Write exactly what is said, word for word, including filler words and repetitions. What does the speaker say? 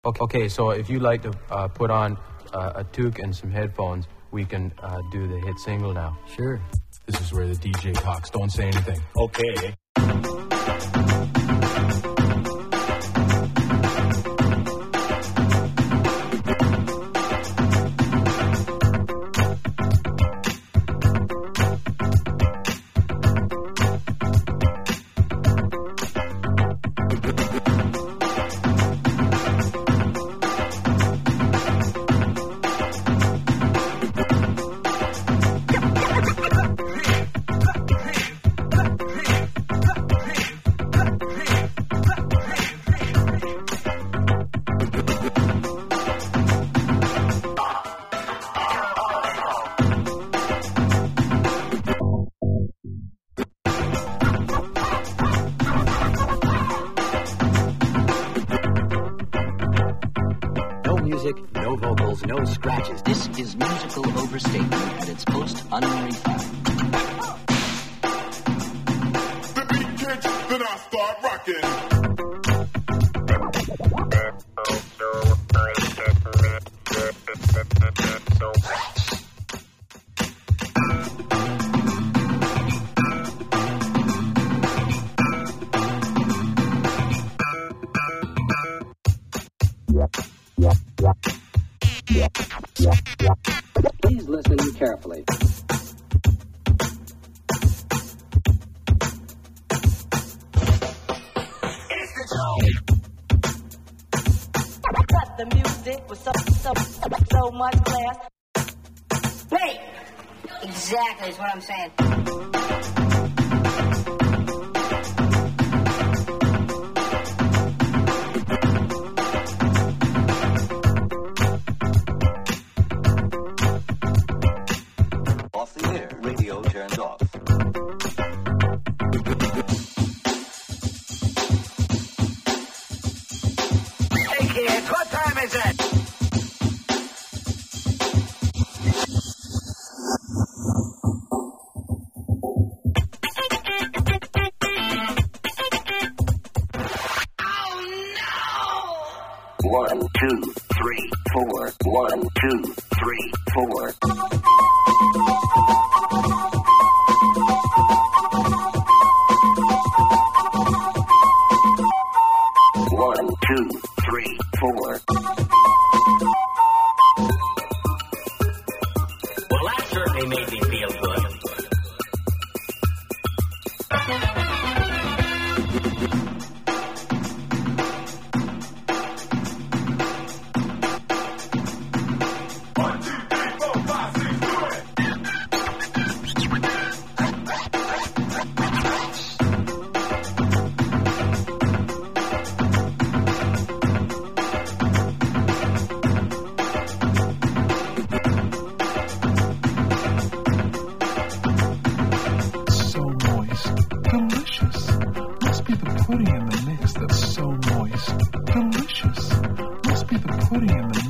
Okay, okay, so if you'd like to uh, put on uh, a toque and some headphones, we can uh, do the hit single now. Sure. This is where the D J talks. Don't say anything. Okay. No vocals, no scratches. This is musical overstatement at its most unrefined. The beat catch, then I start rocking. Please listen carefully. Cut the music with so, so, so much class. Wait! Exactly is what I'm saying. Off the air, radio turns off. Hey kids, what time is it? One, two, three, four. One, two, three, four. One, two, three, four. Well, that certainly made me feel good. Pudding in the mix that's so moist. Delicious. Must be the pudding in the